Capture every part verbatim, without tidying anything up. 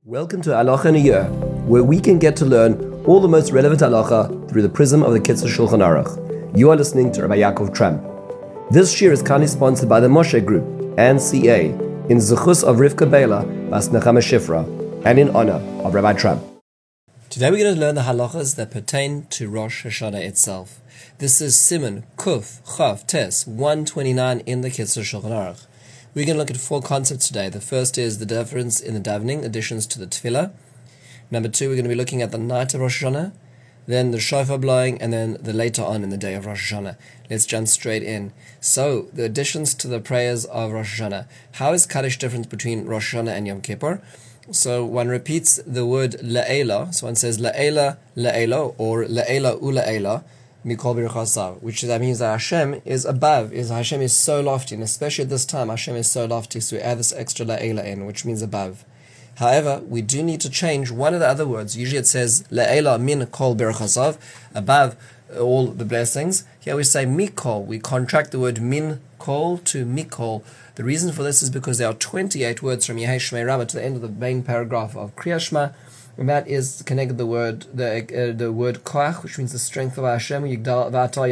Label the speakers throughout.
Speaker 1: Welcome to Halacha in a Year, where we can get to learn all the most relevant halacha through the prism of the Kitzur Shulchan Aruch. You are listening to Rabbi Yaakov Tramp. This year is kindly sponsored by the Moshe Group and C A in Zechus of Rivka Bela Bas Nechama Shifra and in honor of Rabbi Tramp.
Speaker 2: Today we're going to learn the halachas that pertain to Rosh Hashanah itself. This is Siman Kuf Chav Tes one twenty-nine in the Kitzur Shulchan Aruch. We're going to look at four concepts today. The first is the difference in the davening, additions to the tefillah. Number two, we're going to be looking at the night of Rosh Hashanah, then the shofar blowing, and then the later on in the day of Rosh Hashanah. Let's jump straight in. So, the additions to the prayers of Rosh Hashanah. How is Kaddish different between Rosh Hashanah and Yom Kippur? So, one repeats the word La'ela. So, one says La'ela, La'ela, or La'ela, Ula'ela, Mikol Birchasav, which that means that Hashem is above, is Hashem is so lofty, and especially at this time, Hashem is so lofty, so we add this extra La'ela in, which means above. However, we do need to change one of the other words. Usually it says La'ela min kol birchasav, above all the blessings. Here we say mikol. We contract the word min kol to mikol. The reason for this is because there are twenty-eight words from Yehei Shmei Rabbah to the end of the main paragraph of Kriya Shema, and that is connected the word the uh, the word koach, which means the strength of Hashem. Yigdal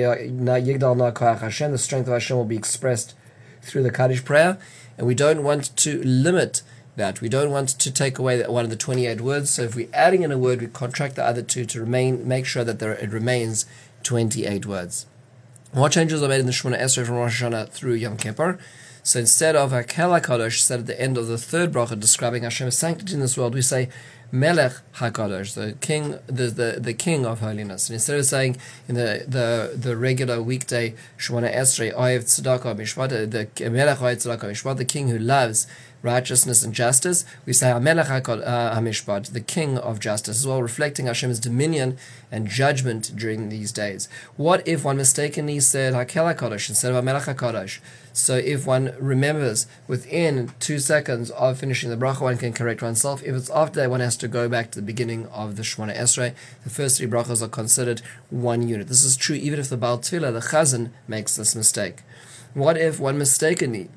Speaker 2: yigdal na koach Hashem. The strength of Hashem will be expressed through the Kaddish prayer, and we don't want to limit that. We don't want to take away one of the twenty-eight words. So if we're adding in a word, we contract the other two to remain, make sure that there it remains twenty-eight words. What changes are made in the Shemona Esrei from Rosh Hashanah through Yom Kippur? So instead of Hakel HaKadosh, said at the end of the third bracha describing Hashem's sanctity in this world, we say Melech HaKadosh, the king, the, the, the king of holiness. And instead of saying in the the, the regular weekday Shemona Esrei, Ohev Tzedakah Mishpat, the Melech Ohev Tzedakah Mishpat, the king who loves righteousness and justice, we say HaMelech HaMishpat, the king of justice, as well, reflecting Hashem's dominion and judgment during these days. What if one mistakenly said Hakel HaKadosh instead of HaMelech HaKadosh? So if one remembers within two seconds of finishing the bracha, one can correct oneself. If it's after that, one has to go back to the beginning of the Shemona Esrei. The first three brachas are considered one unit. This is true even if the Baal Tefillah, the Chazan, makes this mistake. What if one mistakenly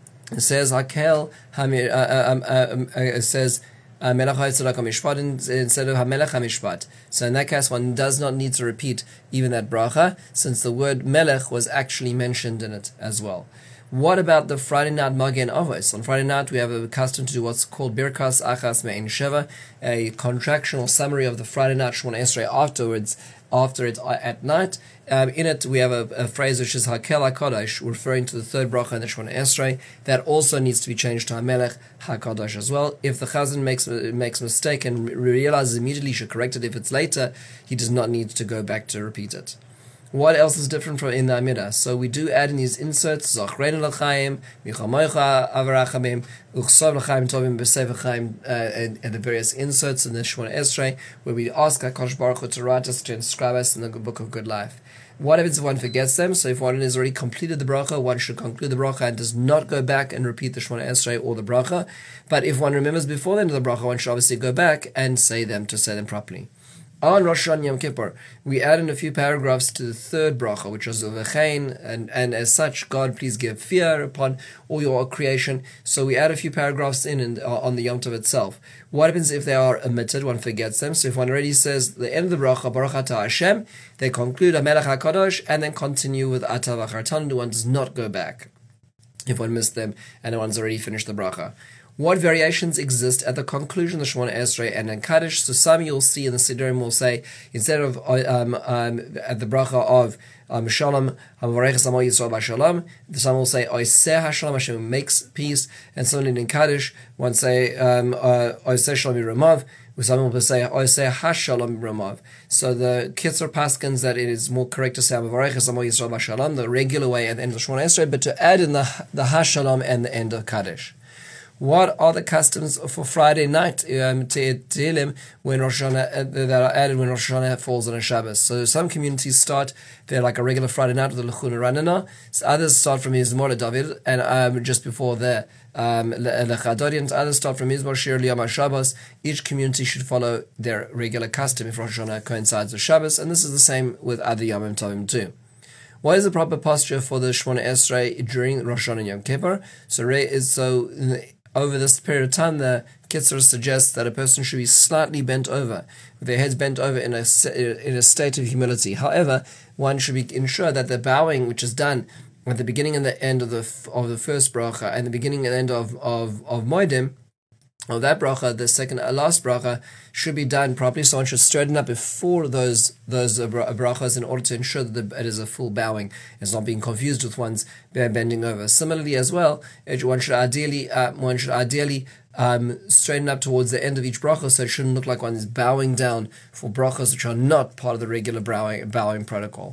Speaker 2: says Hakel Hamir, uh, um, uh, uh, says Melech HaTzedakah Mishpat instead of HaMelech HaMishpat? So in that case, one does not need to repeat even that bracha, since the word Melech was actually mentioned in it as well. What about the Friday night Magen Avos? On Friday night, we have a custom to do what's called Birkas Achas Me'en Sheva, a contractional summary of the Friday night Shemona Esrei afterwards, after it at night. Um, in it, we have a, a phrase which is Hakel HaKadosh, referring to the third bracha in the Shemona Esrei. That also needs to be changed to HaMelech HaKadosh as well. If the Chazan makes makes a mistake and realizes immediately, he should correct it. If it's later, he does not need to go back to repeat it. What else is different from in the Amidah? So we do add in these inserts, Zachreinu l'chaim, Michamoicha avarachamim, Uchsav l'chaim tovim b'sefer chaim, and the various inserts in the Shemona Esrei, where we ask HaKadosh Baruch Hu to write us, to inscribe us in the book of good life. What happens if one forgets them? So if one has already completed the bracha, one should conclude the bracha and does not go back and repeat the Shemona Esrei or the bracha. But if one remembers before the end of the bracha, one should obviously go back and say them to say them properly. On Rosh Hashanah Yom Kippur, we add in a few paragraphs to the third bracha, which was Uvechein, and, and as such, God, please give fear upon all your creation. So we add a few paragraphs in and, uh, on the Yom Tov itself. What happens if they are omitted? One forgets them. So if one already says the end of the bracha, Baruch Atah Hashem, they conclude HaMelech HaKadosh, and then continue with Atah V'chartanu. One does not go back if one missed them and one's already finished the bracha. What variations exist at the conclusion of the Shemona Esrei and in Kaddish? So some you'll see in the Siddurim will say, instead of um, um, at the bracha of um, Shalom, Hamavarechas Amo Yisrael B'Shalom, some will say, Oiseh HaShalom, Hashem makes peace, and similarly in Kaddish, one say, um, uh, Oiseh Shalom Yiramav, some will say, Oiseh HaShalom Yiramav. So the Kitzur paskins that it is more correct to say, Hamavarechas Amo Yisrael B'Shalom, the regular way at the end of the Shemona Esrei, but to add in the, the HaShalom and the end of Kaddish. What are the customs for Friday night um, Tehillim when Rosh Hashanah, uh, that are added when Rosh Hashanah falls on a Shabbos? So some communities start, they're like a regular Friday night with the Lechuna Ranana. So others start from Mizmor David, and um, just before the um, Lechadorian. Others start from Mizmor Shir Liyam HaShabbos. Each community should follow their regular custom if Rosh Hashanah coincides with Shabbos, and this is the same with other Yomim Tovim too. What is the proper posture for the Shemona Esrei during Rosh Hashanah and Yom Kippur? So, so over this period of time, the Kitzur suggests that a person should be slightly bent over, with their heads bent over in a in a state of humility. However, one should be ensure that the bowing, which is done at the beginning and the end of the of the first bracha and the beginning and end of of of Moedim, of that bracha, the second uh, last bracha, should be done properly. So one should straighten up before those those uh, brachas in order to ensure that the, it is a full bowing. It's not being confused with one's bending over. Similarly, as well, one should ideally uh, one should ideally um, straighten up towards the end of each bracha, so it shouldn't look like one is bowing down for brachas which are not part of the regular bowing bowing protocol.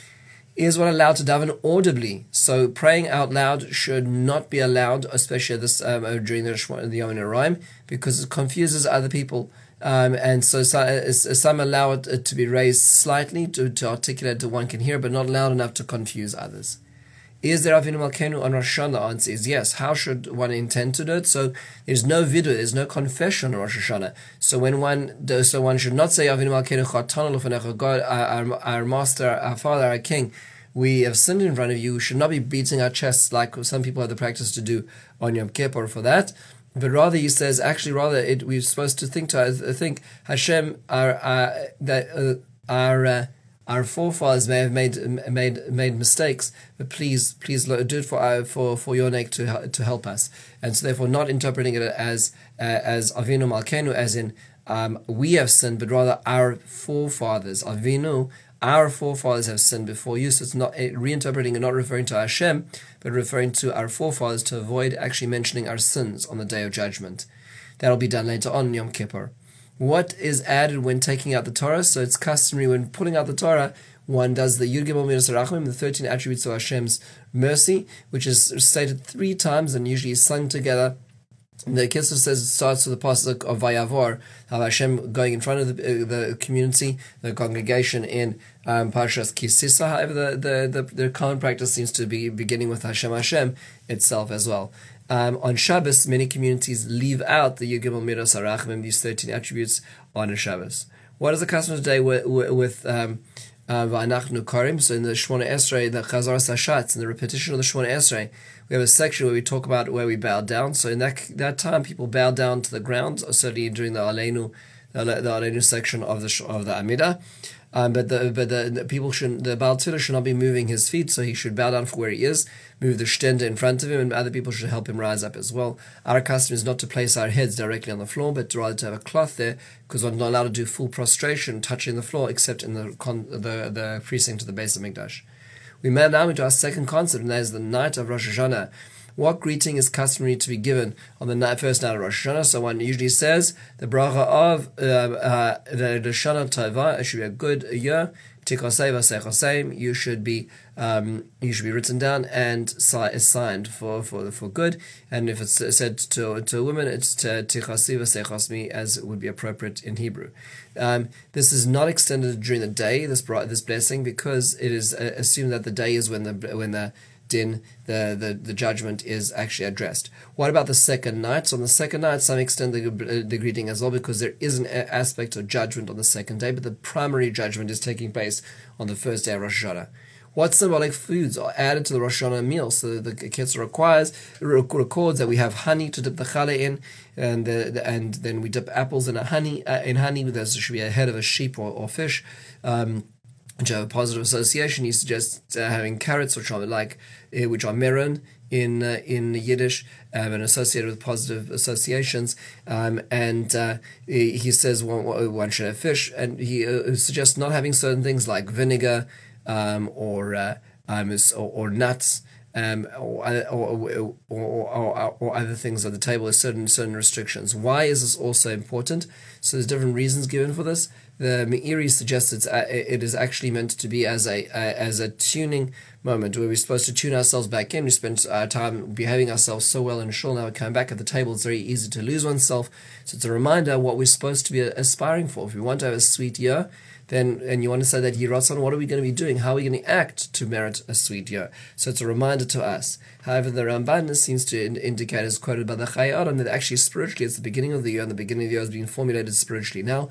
Speaker 2: Is one allowed to daven audibly? So praying out loud should not be allowed, especially this um, during the the Yom Noraim, because it confuses other people. Um, and so, so some allow it to be raised slightly to, to articulate that one can hear, but not loud enough to confuse others. Is there Avinu Malkeinu on Rosh Hashanah? The answer is yes. How should one intend to do it? So there's no vidur, there's no confession on Rosh Hashanah. So when one does, so one should not say Avinu Malkeinu Chatanu L'Fanecha, God, our, our Master, our Father, our King, we have sinned in front of you. We should not be beating our chests like some people have the practice to do on Yom Kippur for that. But rather, he says, actually, rather, it, we're supposed to think to think Hashem, our our that uh, our uh, our forefathers may have made made made mistakes, but please, please do it for our, for for your neck to to help us. And so, therefore, not interpreting it as uh, as Avinu Malkeinu, as in um, we have sinned, but rather our forefathers, Avinu. Our forefathers have sinned before you, so it's not reinterpreting and not referring to Hashem, but referring to our forefathers to avoid actually mentioning our sins on the Day of Judgment. That'll be done later on Yom Kippur. What is added when taking out the Torah? So it's customary when pulling out the Torah, one does the Yud Gimel Midas Rachmim, the thirteen attributes of Hashem's mercy, which is stated three times and usually sung together. The Kitzur says it starts with the pasuk of Vayavor, how Hashem going in front of the, uh, the community, the congregation in um, Parshas Ki Sisa. However, the, the, the, the common practice seems to be beginning with Hashem Hashem itself as well. Um, on Shabbos, many communities leave out the Yud Gimel Midas Harachmim, these thirteen attributes, on a Shabbos. What is the custom today with, with um, Va'anachnu Karim? So in the Shmona Esrei, the Chazar Sashatz, in the repetition of the Shmona Esrei, we have a section where we talk about where we bow down. So in that that time, people bow down to the ground, certainly during the Aleinu, the, the Aleinu section of the of the Amidah. Um, but the but the, the people should the Baal Tefillah should not be moving his feet, so he should bow down for where he is, move the shtender in front of him, and other people should help him rise up as well. Our custom is not to place our heads directly on the floor, but rather to have a cloth there, because we're not allowed to do full prostration, touching the floor, except in the con, the the precinct of the base of Mikdash. We move now into our second concept, and that is the night of Rosh Hashanah. What greeting is customary to be given on the night, first night of Rosh Hashanah? So one usually says the bracha of uh, uh, the Shana Tova. It should be a good year. Tikosei v'seichosei. You should be um, you should be written down and signed for, for for good. And if it's said to to a woman, it's Tikosei v'seichosmi, as it would be appropriate in Hebrew. Um, this is not extended during the day. This this blessing, because it is uh, assumed that the day is when the when the din, the, the, the judgment is actually addressed. What about the second night? So on the second night, some extend the, the greeting as well, because there is an aspect of judgment on the second day, but the primary judgment is taking place on the first day of Rosh Hashanah. What symbolic foods are added to the Rosh Hashanah meal? So the Kitzur requires, records that we have honey to dip the challah in, and the, the, and then we dip apples in a honey uh, in honey. There should be a head of a sheep or, or fish. Um, which have a positive association. He suggests uh, having carrots, which are like, uh, which are meron in uh, in Yiddish, um, and associated with positive associations. Um, and uh, he, he says one, one should have fish, and he uh, suggests not having certain things like vinegar um, or, uh, um, or or nuts. Um, or, or, or, or, or other things at the table. There's certain certain restrictions. Why is this also important? So there's different reasons given for this. The Meiri suggests it's, uh, it is actually meant to be as a uh, as a tuning moment where we're supposed to tune ourselves back in. We spend our time behaving ourselves so well in shul. Now we come back at the table. It's very easy to lose oneself. So it's a reminder what we're supposed to be aspiring for. If we want to have a sweet year, then and you want to say that Yiratzon, what are we going to be doing? How are we going to act to merit a sweet year? So it's a reminder to us. However, the Ramban seems to in- indicate, as quoted by the Chayei Adam, that actually spiritually it's the beginning of the year, and the beginning of the year is being formulated spiritually now.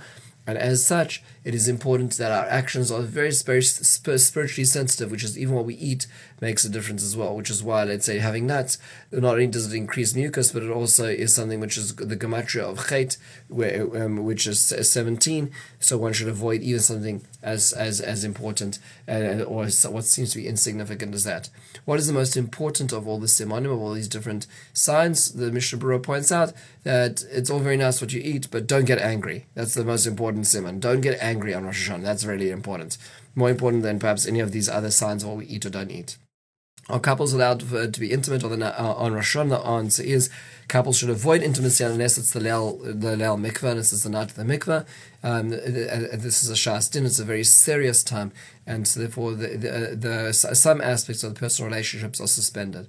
Speaker 2: And as such, it is important that our actions are very, very spiritually sensitive, which is even what we eat makes a difference as well, which is why, let's say, having nuts, not only does it increase mucus, but it also is something which is the gematria of chet, where, um, which is seventeen, so one should avoid even something as as, as important uh, or as, what seems to be insignificant as that. What is the most important of all the simonim, of all these different signs? The Mishnah Berurah points out that it's all very nice what you eat, but don't get angry. That's the most important simon. Don't get angry on Rosh Hashanah. That's really important. More important than perhaps any of these other signs of what we eat or don't eat. Are couples allowed for, to be intimate on, the, uh, on Rosh Hashanah? The answer is couples should avoid intimacy unless it's the Leil, the Leil Mikveh, unless it's the night of the Mikveh. Um, this is a Shas Din, it's a very serious time, and so therefore the, the, the, some aspects of the personal relationships are suspended.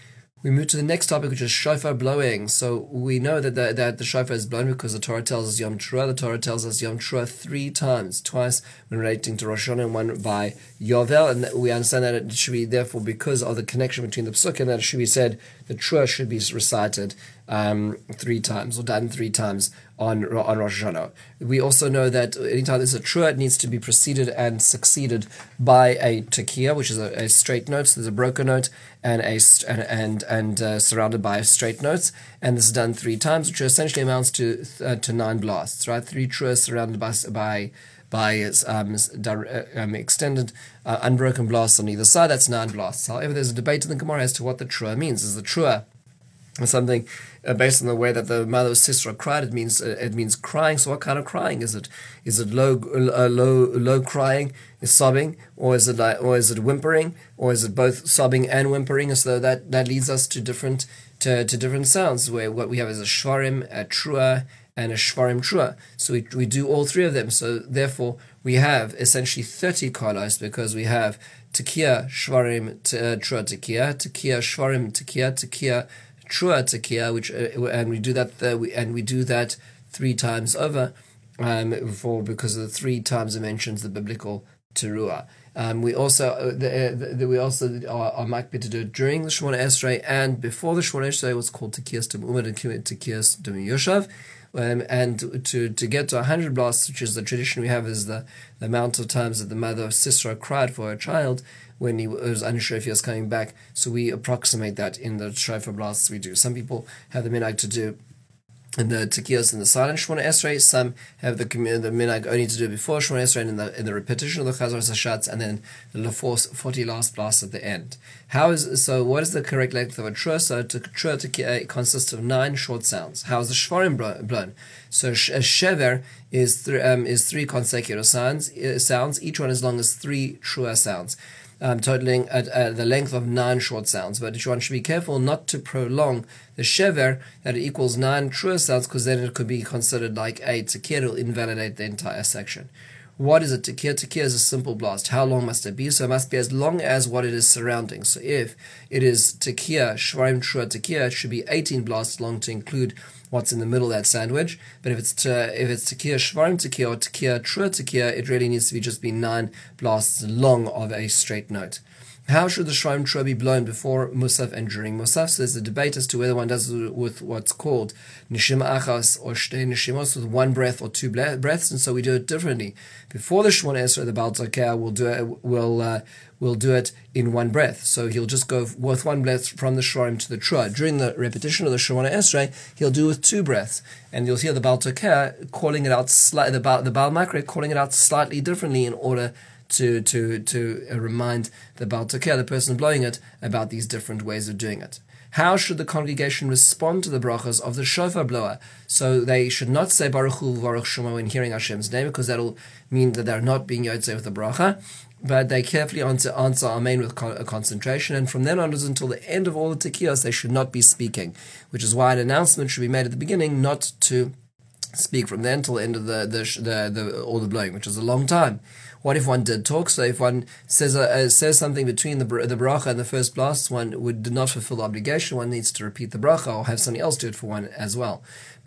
Speaker 2: We move to the next topic, which is shofar blowing. So we know that the, that the shofar is blown because the Torah tells us Yom Teruah. The Torah tells us Yom Teruah three times, twice when relating to Rosh Hashanah and one by Yovel. And we understand that it should be, therefore, because of the connection between the Psukim, that it should be said, the Teruah should be recited um, three times, or done three times on on Rosh Hashanah. We also know that anytime there's a Teruah, it needs to be preceded and succeeded by a Tekiah, which is a, a straight note. So there's a broken note and a and and, and uh, surrounded by straight notes, and this is done three times, which essentially amounts to uh, to nine blasts, right? Three Teruahs surrounded by by by um, um, extended uh, unbroken blasts on either side. That's nine blasts. However, there's a debate in the Gemara as to what the Teruah means. Is the Teruah something uh, based on the way that the mother of Sisera cried? It means uh, it means crying. So what kind of crying is it? Is it low, uh, low, low crying, is sobbing, or is it like, or is it whimpering, or is it both sobbing and whimpering? So that that leads us to different to, to different sounds. Where what we have is a shvarim, a Teruah, and a shvarim Teruah. So we we do all three of them. So therefore we have essentially thirty kolos, because we have tekiah, shvarim, Teruah, tekiah, tekiah, shvarim, tekiah, tekiah, Teruah, tekiah, which uh, and we do that uh, we, and we do that three times over, um, for because of the three times it mentions the biblical Teruah. Um, we also uh, the, uh, the, we also are, are makbid to do it during the Shemona Esrei and before the Shemona Esrei. Was called tekiyas Tum'umad and tekiyas Tum'yoshav. Um, and to to get to one hundred blasts, which is the tradition we have, is the, the amount of times that the mother of Sisera cried for her child when he was unsure if he was coming back. So we approximate that in the shofar blasts we do. Some people have the minhag to do in the tekiyos in the silent Shemona Esrei. Some have the the minhag only to do before Shemona Esrei and in the in the repetition of the Chazar Hashatz, and then the forty last blasts at the end. How is so? What is the correct length of a Teruah? So a Teruah consists of nine short sounds. How is the shvarim blown? So a shever is th- um, is three consecutive sounds. Uh, sounds. Each one as long as three Teruah sounds. Um, totaling at uh, the length of nine short sounds. But one should be careful not to prolong the shever, that it equals nine Teruah sounds, because then it could be considered like a tekiah. It will invalidate the entire section. What is a tekiah? Tekiah is a simple blast. How long must it be? So it must be as long as what it is surrounding. So if it is tekiah, shvarim Teruah tekiah, it should be eighteen blasts long to include what's in the middle of that sandwich. But if it's to, if it's tekiah, shvarim tekiah, or tekiah, Teruah tekiah, it really needs to be just be nine blasts long of a straight note. How should the shvarim Teruah be blown before Musaf and during Musaf? So there's a debate as to whether one does it with what's called nishima achas or shtei nishimos, with one breath or two breaths, and so we do it differently. Before the Shemona Esrei, the Baal Tekiah will do it, will uh, will do it in one breath. So he'll just go with one breath from the shvarim to the Teruah. During the repetition of the Shemona Esrei, he'll do with two breaths, and you'll hear the Baal Tekiah calling it out slightly, the Baal, the Baal Makre calling it out slightly differently in order to to to remind the Baal Tekiah, the person blowing it, about these different ways of doing it. How should the congregation respond to the brachas of the shofar blower? So they should not say Baruch Hu Baruch Shemo when hearing Hashem's name, because that'll mean that they're not being yotzei with the bracha. But they carefully answer, answer Amen with con- concentration, and from then onwards until the end of all the tekiyos, they should not be speaking, which is why an announcement should be made at the beginning not to speak from then till the end of the the, the, the all the blowing, which is a long time. What if one did talk? So if one says uh, says something between the the bracha and the first blast, one would not fulfill the obligation. One needs to repeat the bracha or have somebody else do it for one as well.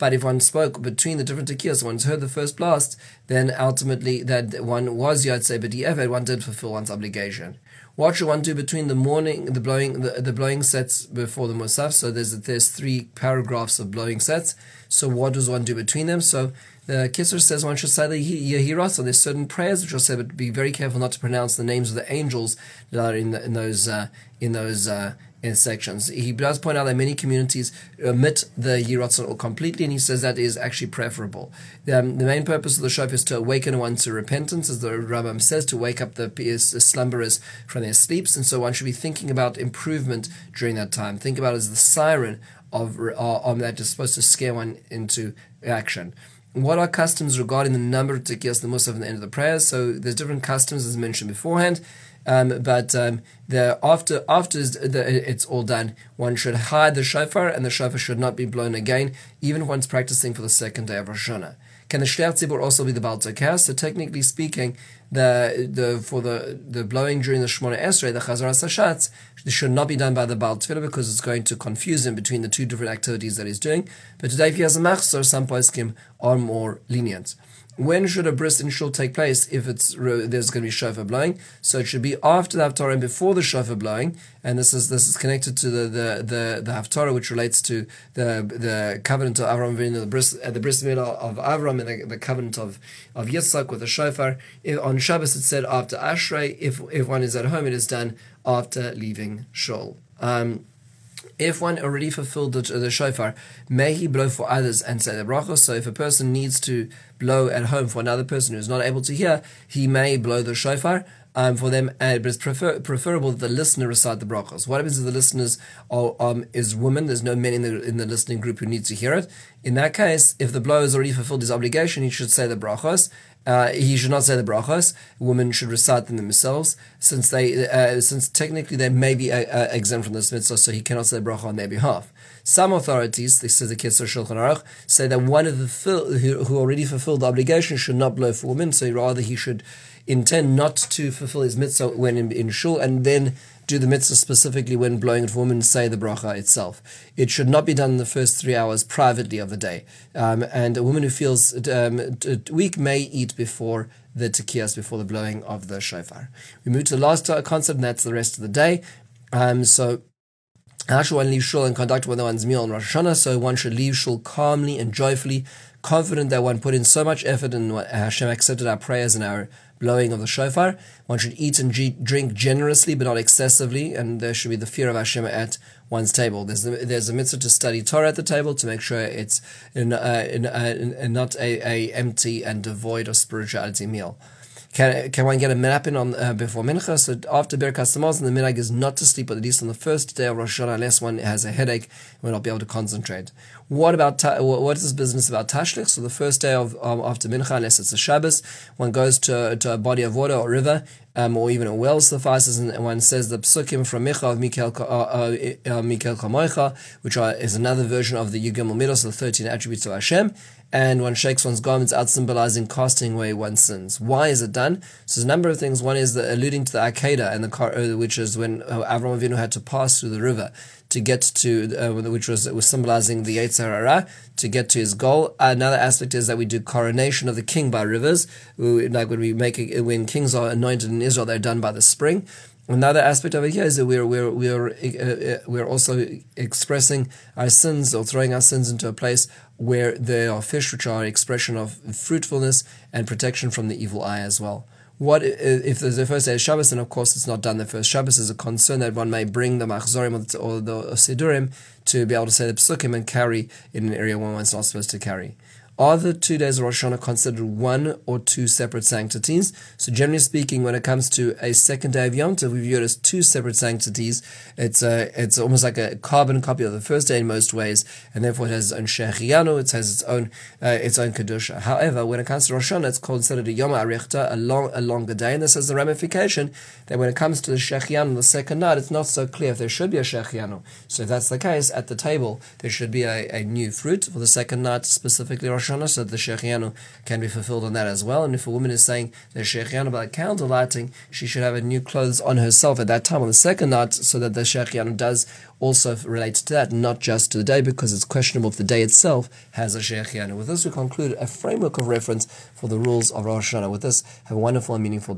Speaker 2: But if one spoke between the different tekiyos, one's heard the first blast, then ultimately that one was Yotzei B'di'evet, one did fulfill one's obligation. What should one do between the morning, the blowing, the, the blowing sets before the Musaf? So there's there's three paragraphs of blowing sets. So what does one do between them? So the Kitzur says one should say the Yehirot. So there's certain prayers which will say, but be very careful not to pronounce the names of the angels that are in the, in those uh, in those uh, in sections. He does point out that many communities omit the Yiratzon completely, and he says that is actually preferable. Um, the main purpose of the shofar is to awaken one to repentance, as the Rambam says, to wake up the, the slumberers from their sleeps, and so one should be thinking about improvement during that time. Think about it as the siren of uh, that is supposed to scare one into action. What are customs regarding the number of tekiyos the musaf at the end of the prayers? So there's different customs as mentioned beforehand. Um, but um, the, after after the, it's all done, one should hide the shofar, and the shofar should not be blown again, even if one's practicing for the second day of Rosh Hashanah. Can the Shliach Tzibur also be the Baal Tokah? So technically speaking, the the for the, the blowing during the Shemona Esrei, the Chazaras Hashatz, should not be done by the Baal Tefillah because it's going to confuse him between the two different activities that he's doing. But today, if he has a machzor, some poskim are more lenient. When should a bris in shul take place if it's there's going to be shofar blowing? So it should be after the haftarah and before the shofar blowing, and this is this is connected to the the the, the haftarah, which relates to the the covenant of Avram Avinu, the bris uh, the bris milah of Avram, and the, the covenant of of Yitzchak with the shofar. If, on Shabbos it said after Ashrei. If if one is at home, it is done after leaving shul. Um, If one already fulfilled the, the shofar, may he blow for others and say the brachos. So if a person needs to blow at home for another person who's not able to hear, he may blow the shofar um, for them, uh, but it's prefer, preferable that the listener recite the brachos. What happens if the listeners are um, is women? There's no men in the in the listening group who need to hear it. In that case, if the blower has already fulfilled his obligation, he should say the brachos. Uh, he should not say the brachos. Women should recite them themselves, since they, uh, since technically they may be uh, uh, exempt from this mitzvah, so he cannot say the bracha on their behalf. Some authorities, this is the Kitzur Shulchan Aruch, say that one of the fil- who, who already fulfilled the obligation should not blow for women, so rather he should intend not to fulfill his mitzvah when in, in shul, and then do the mitzvah specifically when blowing it for women, say the bracha itself. It should not be done in the first three hours privately of the day. Um, and a woman who feels um, weak may eat before the tekiyos, before the blowing of the shofar. We move to the last concept, and that's the rest of the day. Um, so, how should one leave shul and conduct one's meal on Rosh Hashanah? So one should leave shul calmly and joyfully, confident that one put in so much effort and Hashem accepted our prayers and our blowing of the shofar. One should eat and drink generously, but not excessively, and there should be the fear of Hashem at one's table. There's a, there's a mitzvah to study Torah at the table to make sure it's in, uh, in, uh, in, in not a, a empty and devoid of spirituality meal. Can can one get a minhag in on uh, before mincha? So after Birkas Hamazon, the minhag is not to sleep, at least on the first day of Rosh Hashanah, unless one has a headache and will not be able to concentrate. What about ta- what is this business about tashlich? So the first day of um, after mincha, unless it's a Shabbos, one goes to to a body of water or river, um, or even a well suffices, and one says the psukim from Micha of Mikel uh, uh, uh, Mikel Kamoicha, which are, is another version of the Yigam Midos, the thirteen attributes of Hashem. And one shakes one's garments out, symbolizing casting away one's sins. Why is it done? So there's a number of things. One is the alluding to the Akedah, and the which is when Avram Avinu had to pass through the river to get to, uh, which was was symbolizing the Yetzer Hara, to get to his goal. Another aspect is that we do coronation of the king by rivers. We, like when we make it, when kings are anointed in Israel, they're done by the spring. Another aspect of it here is that we're we're we're uh, we're also expressing our sins, or throwing our sins into a place where there are fish, which are an expression of fruitfulness and protection from the evil eye as well. What if there's the first day of Shabbos, and of course it's not done the first Shabbos? Is a concern that one may bring the machzorim or the sidurim to be able to say the psukim and carry in an area where one's not supposed to carry. Are the two days of Rosh Hashanah considered one or two separate sanctities? So generally speaking, when it comes to a second day of Yom Tov, we view it as two separate sanctities. It's a, it's almost like a carbon copy of the first day in most ways, and therefore it has its own shechianu, it has its own uh, its own kedusha. However, when it comes to Rosh Hashanah, it's considered a Yom Arichta, a long a longer day, and this has the ramification that when it comes to the shechianu, the second night, it's not so clear if there should be a shechianu. So if that's the case, at the table there should be a, a new fruit for the second night, specifically Rosh Rosh Hashanah, so that the Shechianu can be fulfilled on that as well. And if a woman is saying the Shechianu by candle lighting, she should have a new clothes on herself at that time on the second night, so that the Shechianu does also relate to that, not just to the day, because it's questionable if the day itself has a Shechianu. With this, we conclude a framework of reference for the rules of Rosh Hashanah. With this, have a wonderful and meaningful day.